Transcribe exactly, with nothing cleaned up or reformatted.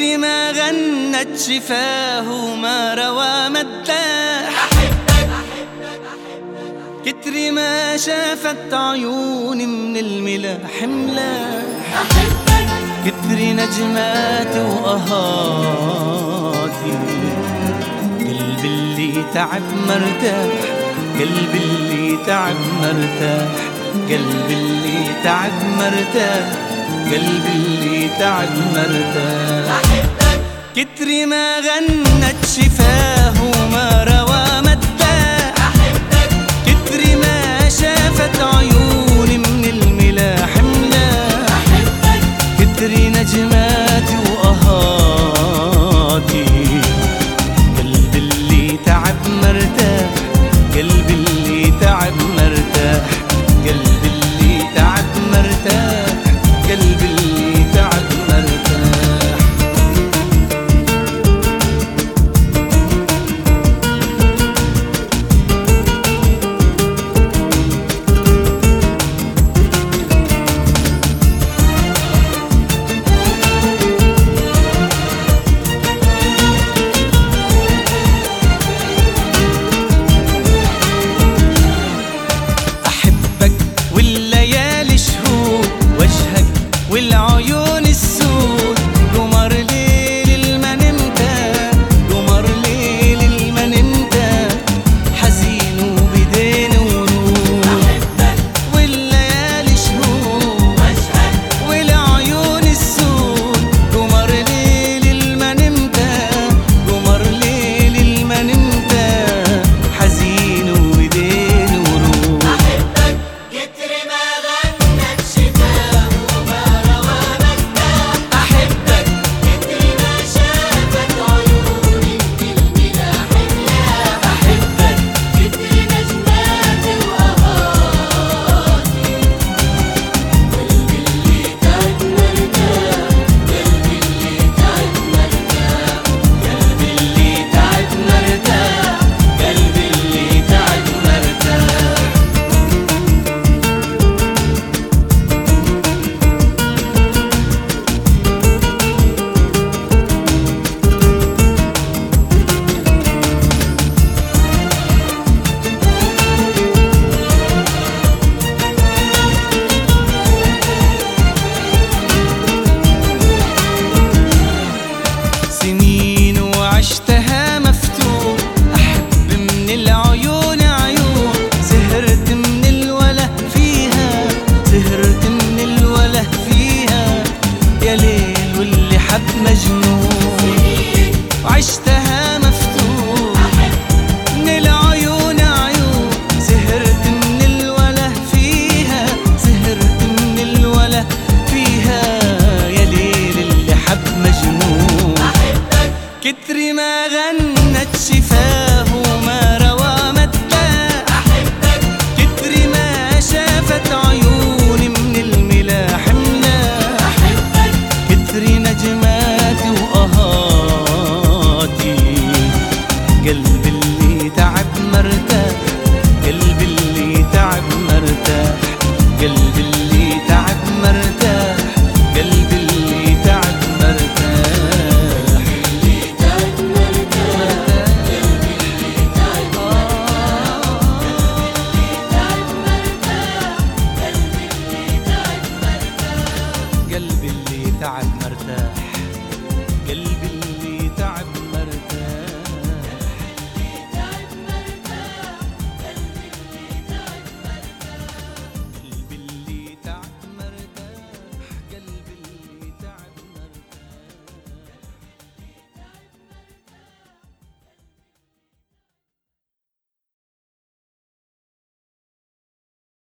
كتر ما غنت شفاه وما روى مداح، كتر ما شافت عيوني من الملاح ملاح، كتر نجماتي وأهاتي قلبي اللي تعب مرتاح، قلبي اللي تعب مرتاح، قلبي اللي تعب مرتاح، قلبي اللي تعب مرتاح. كتر ما غنت شفاه وما روى مداح، كتر ما شافت عيوني من الملاح ملاح، كتر نجماتي وأهاتي قلبي اللي تعب مرتاح، قلبي اللي تعب مرتاح، قلبي اللي تعب مرتاح، قلبي اللي تعب مرتاح. والعيون السود قمر ليل المنمتة، قمر ليل المنمتة حزين وبدين ورود، والليالي شهود والعيون السود قمر ليل المنمتة، قمر ليل المنمتة حزين وبدين ورود. أحبك كتر ما غنت شفاه سنين وعشتها مفتون، أحب من العيون عيون، سهرت من الوله فيها، سهرت